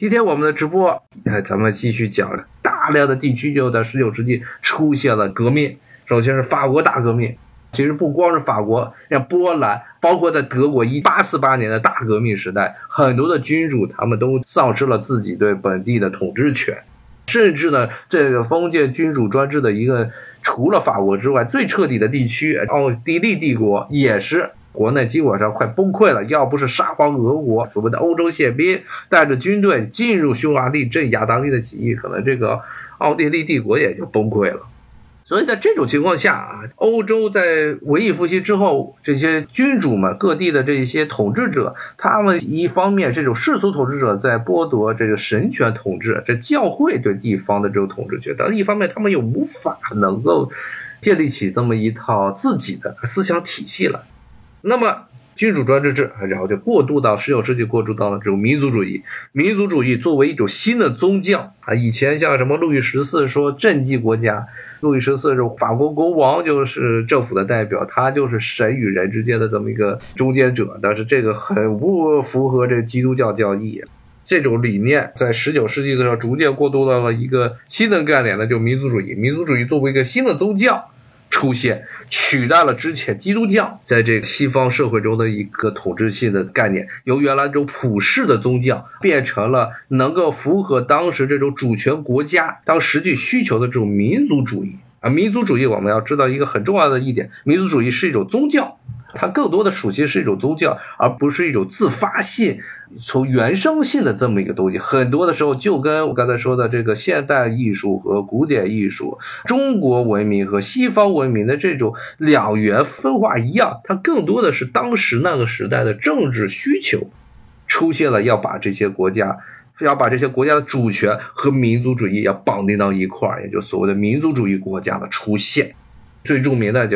今天我们的直播，咱们继续讲大量的地区就在19世纪出现了革命。首先是法国大革命，其实不光是法国，像波兰，包括在德国1848年的大革命时代，很多的君主他们都丧失了自己对本地的统治权，甚至呢，这个封建君主专制的一个除了法国之外最彻底的地区，奥地利帝国也是。国内基本上快崩溃了，要不是沙皇俄国所谓的欧洲宪兵带着军队进入匈牙利镇压当地的起义，可能这个奥地利帝国也就崩溃了。所以在这种情况下欧洲在文艺复兴之后，这些君主们各地的这些统治者，他们一方面这种世俗统治者在剥夺这个神权统治，这教会对地方的这种统治权，但一方面他们又无法能够建立起这么一套自己的思想体系来。那么君主专制，然后就过渡到19世纪，过渡到了这种民族主义。民族主义作为一种新的宗教以前像什么路易14说政绩国家，路易14是法国国王，就是政府的代表，他就是神与人之间的这么一个中间者，但是这个很不符合这基督教教义。这种理念在19世纪的时候逐渐过渡到了一个新的概念，那就是民族主义。民族主义作为一个新的宗教出现，取代了之前基督教在这个西方社会中的一个统治性的概念，由原来这种普世的宗教变成了能够符合当时这种主权国家当实际需求的这种民族主义。民族主义我们要知道一个很重要的一点，民族主义是一种宗教，它更多的属性是一种宗教，而不是一种自发性从原生性的这么一个东西。很多的时候就跟我刚才说的这个现代艺术和古典艺术，中国文明和西方文明的这种两元分化一样，它更多的是当时那个时代的政治需求出现了，要把这些国家的主权和民族主义要绑定到一块儿，也就是所谓的民族主义国家的出现。最著名的就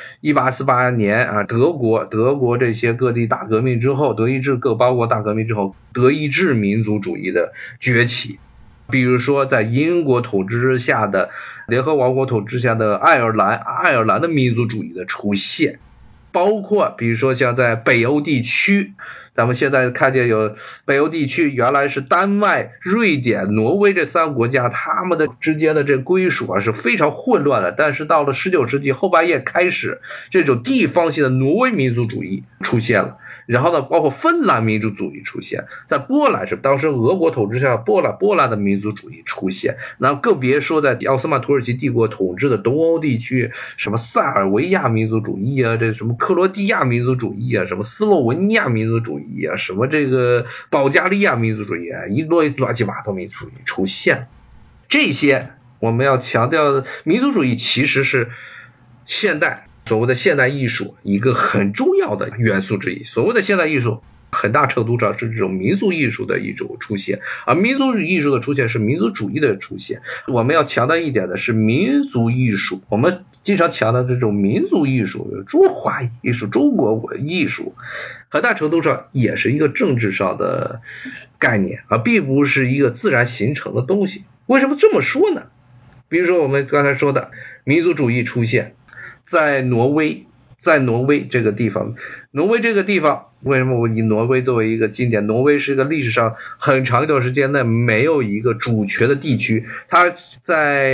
1848年德国这些各地大革命之后，德意志各邦国大革命之后，德意志民族主义的崛起。比如说在英国统治之下的联合王国统治下的爱尔兰的民族主义的出现，包括比如说像在北欧地区，咱们现在看见有北欧地区原来是丹麦、瑞典、挪威这3个国家，他们的之间的这归属是非常混乱的，但是到了19世纪后半叶开始，这种地方性的挪威民族主义出现了。然后呢，包括芬兰民族主义出现，在波兰是当时俄国统治下波兰的民族主义出现，那更别说在奥斯曼土耳其帝国统治的东欧地区，什么塞尔维亚民族主义这什么克罗地亚民族主义什么斯洛文尼亚民族主义什么这个保加利亚民族主义一乱七八糟民族主义出现。这些我们要强调的，民族主义其实是现代所谓的现代艺术一个很重要的元素之一。所谓的现代艺术很大程度上是这种民族艺术的一种出现，而民族艺术的出现是民族主义的出现。我们要强调一点的是民族艺术，我们经常强调这种民族艺术、中华艺术、中国文艺术，很大程度上也是一个政治上的概念，而并不是一个自然形成的东西。为什么这么说呢？比如说我们刚才说的民族主义出现在挪威这个地方，为什么我以挪威作为一个经典？挪威是一个历史上很长一段时间内没有一个主权的地区，它在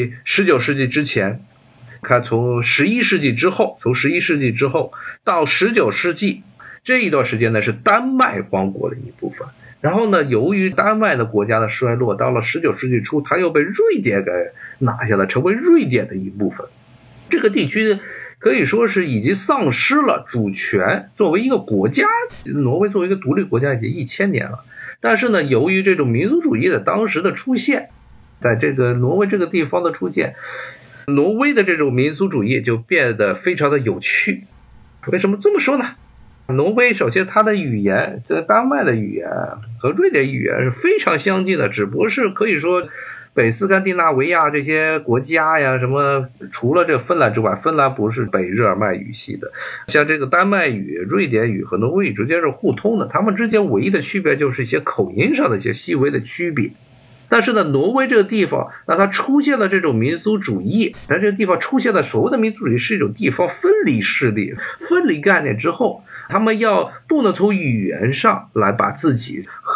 19世纪之前，看从11世纪之后到19世纪这一段时间呢，是丹麦王国的一部分。然后呢，由于丹麦的国家的衰落，到了19世纪初，它又被瑞典给拿下了，成为瑞典的一部分。这个地区可以说是已经丧失了主权，作为一个国家，挪威作为一个独立国家已经1000年了。但是呢，由于这种民族主义的当时的出现，在这个挪威这个地方的出现，挪威的这种民族主义就变得非常的有趣。为什么这么说呢？挪威首先它的语言，这个丹麦的语言和瑞典语言是非常相近的，只不过是可以说北斯堪的纳维亚这些国家呀，什么除了这个芬兰之外，芬兰不是北日耳曼语系的，像这个丹麦语、瑞典语和挪威语之间是互通的，它们之间唯一的区别就是一些口音上的一些细微的区别。但是呢，挪威这个地方，那它出现了这种民族主义，但这个地方出现的所谓的民族主义是一种地方分离势力、分离概念之后，他们不能从语言上来把自己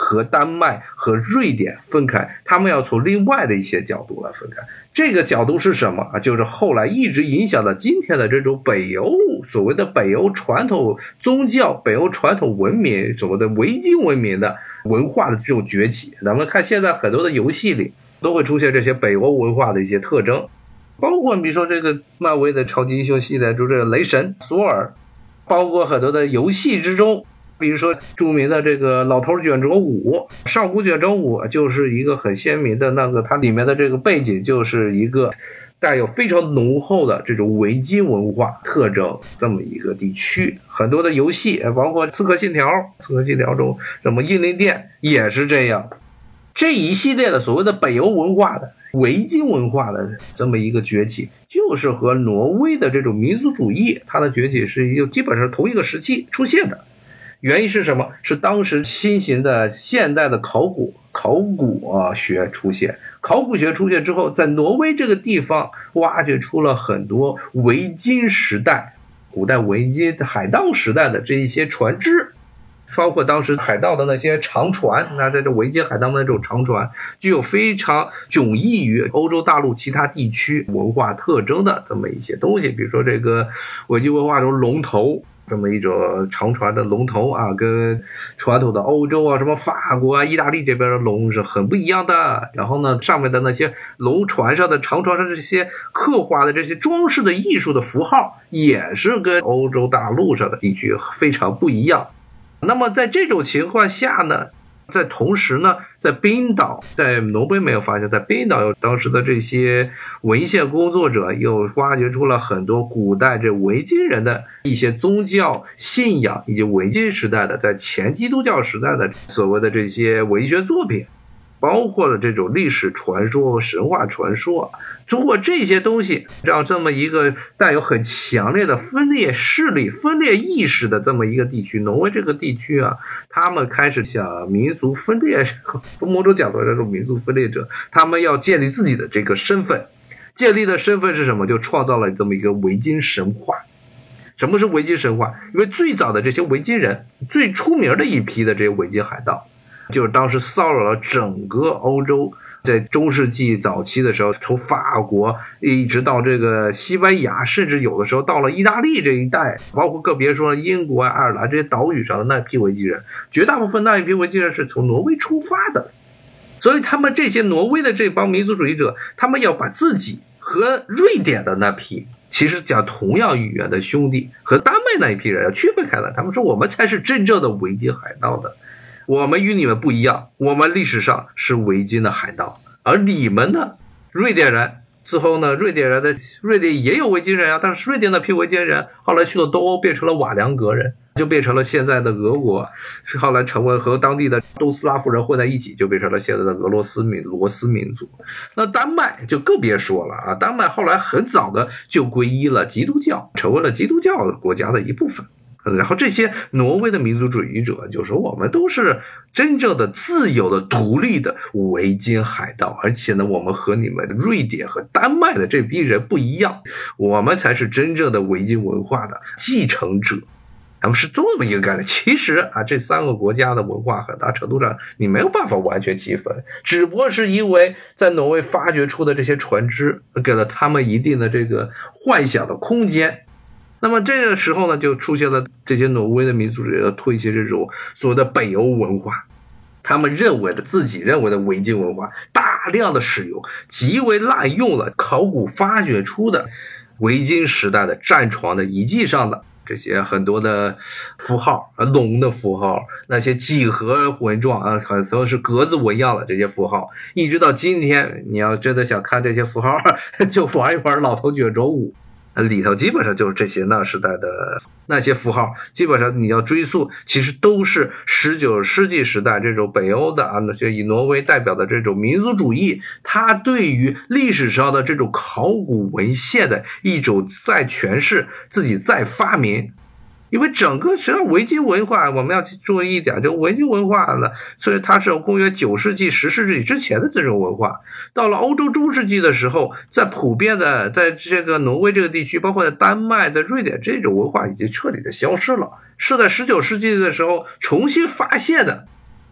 和丹麦和瑞典分开，他们要从另外的一些角度来分开。这个角度是什么啊？就是后来一直影响到今天的这种北欧，所谓的北欧传统宗教、北欧传统文明，所谓的维京文明的文化的这种崛起。咱们看现在很多的游戏里都会出现这些北欧文化的一些特征，包括比如说这个漫威的超级英雄系列，就这个雷神索尔，包括很多的游戏之中，比如说著名的这个老头卷轴5，上古卷轴5就是一个很鲜明的那个，它里面的这个背景就是一个带有非常浓厚的这种维京文化特征这么一个地区。很多的游戏包括刺客信条中什么英灵殿也是这样。这一系列的所谓的北欧文化的维京文化的这么一个崛起，就是和挪威的这种民族主义它的崛起是基本上同一个时期出现的。原因是什么？是当时新型的现代的考古学出现。考古学出现之后，在挪威这个地方挖掘出了很多维京时代、古代维京海盗时代的这一些船只，包括当时海盗的那些长船，那这维京海盗的那种长船，具有非常迥异于欧洲大陆其他地区文化特征的这么一些东西。比如说这个维京文化中龙头，这么一种长船的龙头啊，跟传统的欧洲啊，什么法国啊、意大利这边的龙是很不一样的。然后呢，上面的那些龙船上的长船上这些刻画的这些装饰的艺术的符号，也是跟欧洲大陆上的地区非常不一样。那么在这种情况下呢，在同时呢，在冰岛，在挪威没有发现，在冰岛有当时的这些文献工作者又挖掘出了很多古代这维京人的一些宗教信仰，以及维京时代的在前基督教时代的所谓的这些文学作品，包括了这种历史传说、神话传说。通过这些东西，让这么一个带有很强烈的分裂势力、分裂意识的这么一个地区，挪威这个地区啊，他们开始向民族分裂，从某种角度这种民族分裂者，他们要建立自己的这个身份。建立的身份是什么？就创造了这么一个维京神话。什么是维京神话？因为最早的这些维京人，最出名的一批的这些维京海盗，就是当时骚扰了整个欧洲。在中世纪早期的时候，从法国一直到这个西班牙，甚至有的时候到了意大利这一带，包括更别说英国、爱尔兰这些岛屿上的那批维京人，绝大部分那一批维京人是从挪威出发的。所以他们这些挪威的这帮民族主义者，他们要把自己和瑞典的那批其实讲同样语言的兄弟和丹麦那一批人要区分开来。他们说我们才是真正的维京海盗的，我们与你们不一样，我们历史上是维京的海盗，而你们呢，瑞典人。之后呢，瑞典也有维京人啊，但是瑞典那批维京人后来去了东欧，变成了瓦良格人，就变成了现在的俄国，后来成为和当地的东斯拉夫人混在一起，就变成了现在的罗斯民族。那丹麦就更别说了啊，丹麦后来很早的就皈依了基督教，成为了基督教国家的一部分。然后这些挪威的民族主义者就说我们都是真正的自由的独立的维京海盗，而且呢我们和你们瑞典和丹麦的这批人不一样，我们才是真正的维京文化的继承者。他们是这么一个概念。其实啊，这三个国家的文化很大程度上你没有办法完全区分，只不过是因为在挪威发掘出的这些船只给了他们一定的这个幻想的空间。那么这个时候呢，就出现了这些挪威的民族主义推行这种所谓的北欧文化，他们自己认为的维京文化，大量的使用，极为滥用了考古发掘出的维京时代的战船的遗迹上的这些很多的符号，龙的符号，那些几何纹状啊，很多是格子纹样的这些符号，一直到今天，你要真的想看这些符号，就玩一玩老头卷轴5。里头基本上就是这些那时代的那些符号，基本上你要追溯，其实都是19世纪时代这种北欧的啊，就以挪威代表的这种民族主义，它对于历史上的这种考古文献的一种再诠释，自己再发明。因为整个实际上维京文化，我们要注意一点，就维京文化呢，所以它是公元9世纪、10世纪之前的这种文化。到了欧洲中世纪的时候，在普遍的在这个挪威这个地区，包括在丹麦、在瑞典，这种文化已经彻底的消失了，是在19世纪的时候重新发现的。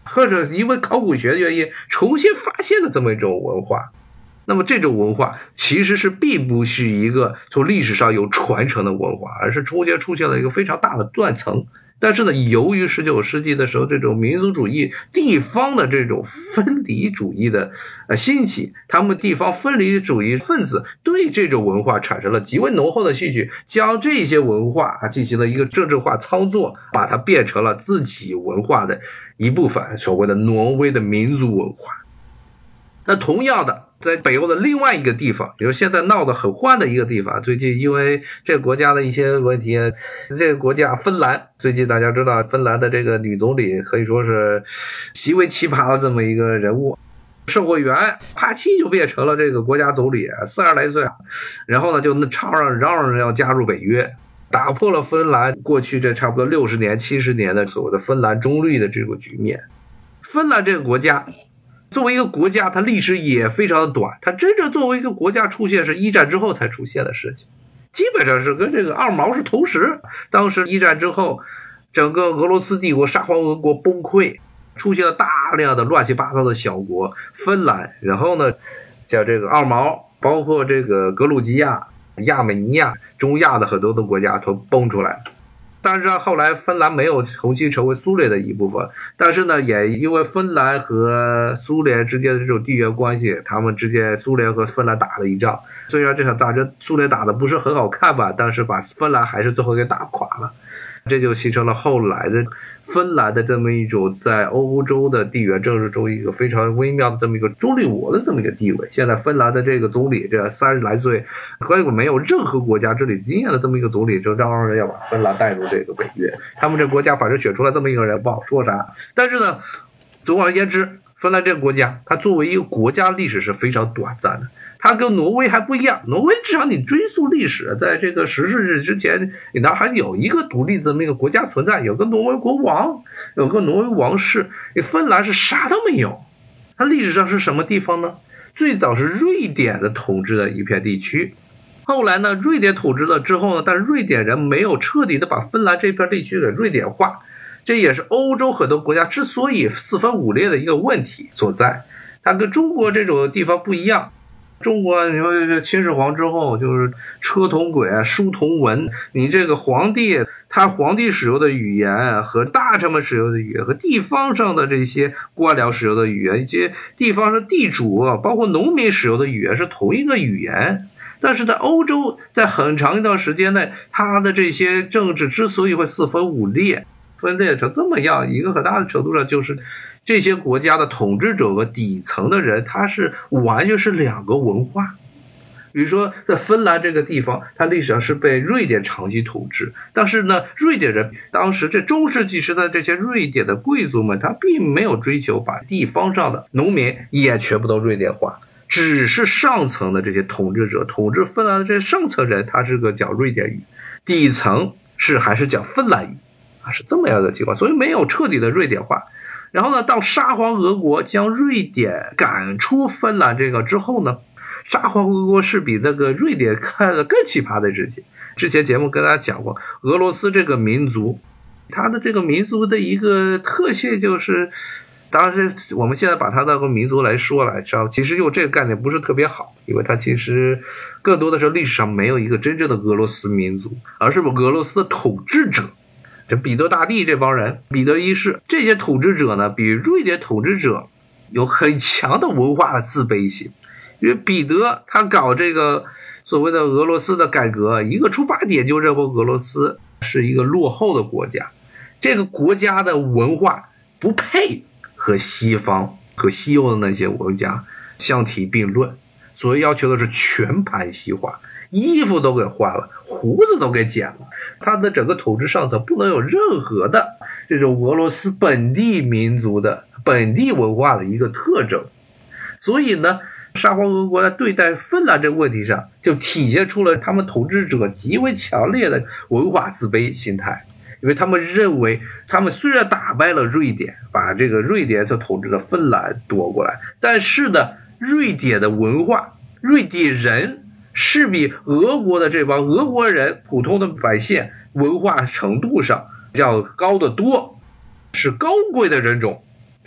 或者因为考古学的原因重新发现的这么一种文化。那么这种文化其实并不是一个从历史上有传承的文化，而是中间出现了一个非常大的断层。但是呢，由于19世纪的时候这种民族主义地方的这种分离主义的兴起，他们地方分离主义分子对这种文化产生了极为浓厚的兴趣，将这些文化进行了一个政治化操作，把它变成了自己文化的一部分，所谓的挪威的民族文化。那同样的，在北欧的另外一个地方，比如现在闹得很欢的一个地方，最近因为这个国家的一些问题，这个国家芬兰，最近大家知道芬兰的这个女总理可以说是极为奇葩的这么一个人物，社会员啪叽就变成了这个国家总理，40来岁，然后呢就嚷嚷着要加入北约，打破了芬兰过去这差不多60年70年的所谓的芬兰中立的这个局面。芬兰这个国家作为一个国家，它历史也非常的短，它真正作为一个国家出现是一战之后才出现的事情，基本上是跟这个二毛是同时。当时一战之后，整个俄罗斯帝国沙皇俄国崩溃，出现了大量的乱七八糟的小国，芬兰，然后呢像这个二毛，包括这个格鲁吉亚、亚美尼亚、中亚的很多的国家都崩出来了。但是后来芬兰没有重新成为苏联的一部分，但是呢也因为芬兰和苏联之间的这种地缘关系，他们之间苏联和芬兰打了一仗，虽然这场大战苏联打的不是很好看吧，但是把芬兰还是最后给打垮了。这就形成了后来的芬兰的这么一种在欧洲的地缘政治中一个非常微妙的这么一个中立国的这么一个地位。现在芬兰的这个总理，这30来岁根本没有任何国家治理经验的这么一个总理，就嚷嚷要把芬兰带入这个北约。他们这国家反正选出来这么一个人不好说啥。但是呢，总而言之，芬兰这个国家它作为一个国家历史是非常短暂的，它跟挪威还不一样。挪威至少你追溯历史，在这个10世纪之前，你那还有一个独立的这么一个国家存在，有个挪威国王，有个挪威王室。你芬兰是啥都没有，它历史上是什么地方呢？最早是瑞典的统治的一片地区，后来呢，瑞典统治了之后呢，但是瑞典人没有彻底的把芬兰这片地区给瑞典化，这也是欧洲很多国家之所以四分五裂的一个问题所在。它跟中国这种地方不一样，中国你说这秦始皇之后就是车同轨书同文，你这个皇帝他皇帝使用的语言和大臣们使用的语言和地方上的这些官僚使用的语言，以及地方上地主包括农民使用的语言是同一个语言。但是在欧洲在很长一段时间内，他的这些政治之所以会四分五裂，分裂成这么样一个很大的程度上，就是这些国家的统治者和底层的人，他是完全是两个文化。比如说在芬兰这个地方，它历史上是被瑞典长期统治，但是呢，瑞典人当时这中世纪时代这些瑞典的贵族们，他并没有追求把地方上的农民也全部都瑞典化，只是上层的这些统治者统治芬兰的这些上层人，他是个讲瑞典语，底层还是讲芬兰语是这么样的情况，所以没有彻底的瑞典化。然后呢，到沙皇俄国将瑞典赶出芬兰这个之后呢，沙皇俄国是比那个瑞典看了更奇葩的事情。之前节目跟大家讲过，俄罗斯这个民族，它的这个民族的一个特性就是，当然我们现在把它当个民族来说来，其实用这个概念不是特别好，因为它其实更多的是历史上没有一个真正的俄罗斯民族，而是俄罗斯的统治者。这彼得大帝这帮人，彼得一世这些统治者呢，比瑞典统治者有很强的文化的自卑性。因为彼得他搞这个所谓的俄罗斯的改革，一个出发点就认为俄罗斯是一个落后的国家，这个国家的文化不配和西方和西欧的那些国家相提并论，所以要求的是全盘西化，衣服都给换了，胡子都给剪了，他的整个统治上层不能有任何的这种俄罗斯本地民族的本地文化的一个特征。所以呢，沙皇俄国在对待芬兰这个问题上，就体现出了他们统治者极为强烈的文化自卑心态。因为他们认为，他们虽然打败了瑞典，把这个瑞典所统治的芬兰夺过来，但是呢，瑞典的文化，瑞典人是比俄国的这帮俄国人普通的百姓文化程度上要高得多，是高贵的人种。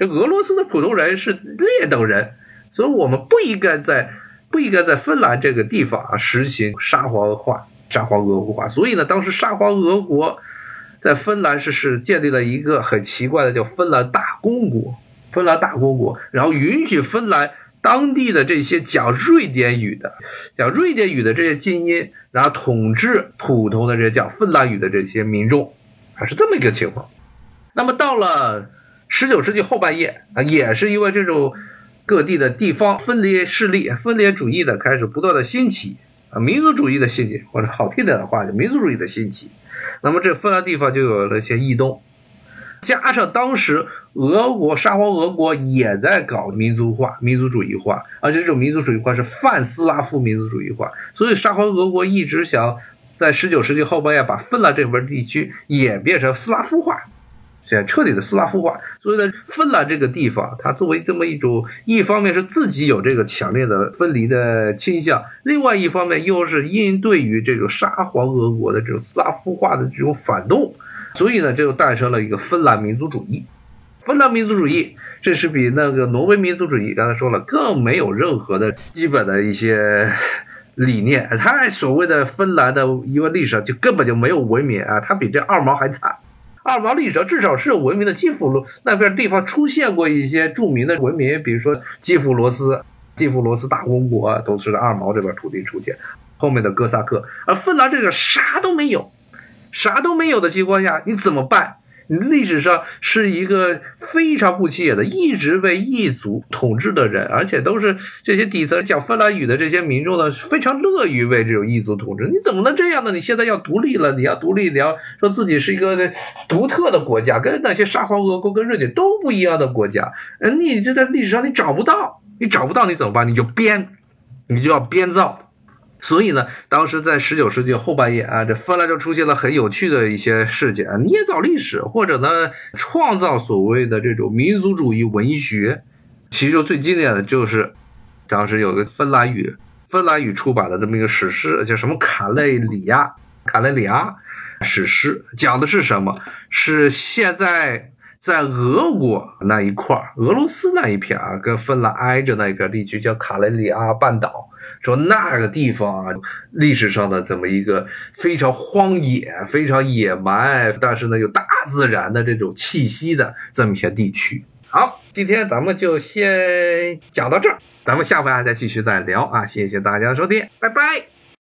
这俄罗斯的普通人是劣等人，所以我们不应该在芬兰这个地方实行沙皇俄国化。所以呢，当时沙皇俄国在芬兰是建立了一个很奇怪的叫芬兰大公国，然后允许芬兰当地的这些讲瑞典语的这些精英，然后统治普通的这些讲芬兰语的这些民众，是这么一个情况。那么到了19世纪后半叶也是因为这种各地的地方分裂势力、分裂主义的开始不断的兴起民族主义的兴起，或者好听点的话就民族主义的兴起。那么这芬兰地方就有了一些异动，加上当时沙皇俄国也在搞民族主义化，而且这种民族主义化是泛斯拉夫民族主义化，所以沙皇俄国一直想在19世纪后半叶把芬兰这边地区也变成斯拉夫化，彻底的斯拉夫化。所以呢，芬兰这个地方它作为这么一种，一方面是自己有这个强烈的分离的倾向，另外一方面又是应对于这种沙皇俄国的这种斯拉夫化的这种反动，所以呢这就诞生了一个芬兰民族主义。这是比那个挪威民族主义刚才说了更没有任何的基本的一些理念，它所谓的芬兰的一个历史就根本就没有文明它比这二毛还惨。二毛历史至少是有文明的，基辅罗那边地方出现过一些著名的文明，比如说基辅罗斯大公国都是二毛这边土地出现，后面的哥萨克。而芬兰这个啥都没有的情况下，你怎么办？你历史上是一个非常不起眼的，一直被异族统治的人，而且都是这些底层讲芬兰语的这些民众呢，非常乐于为这种异族统治。你怎么能这样呢？你现在要独立了，你要说自己是一个独特的国家，跟那些沙皇俄国跟瑞典都不一样的国家，你这在历史上你找不到你怎么办？你就要编造。所以呢，当时在19世纪后半叶这芬兰就出现了很有趣的一些事件捏造历史，或者呢创造所谓的这种民族主义文学。其中最经典的就是当时有个芬兰语出版的这么一个史诗，叫什么卡累里亚史诗，讲的是什么？是现在在俄国那一块，俄罗斯那一片跟芬兰挨着那一片地区叫卡累里亚半岛，说那个地方历史上的这么一个非常荒野、非常野蛮，但是呢有大自然的这种气息的这么一片地区。好，今天咱们就先讲到这儿，咱们下回再继续再聊谢谢大家的收听，拜拜。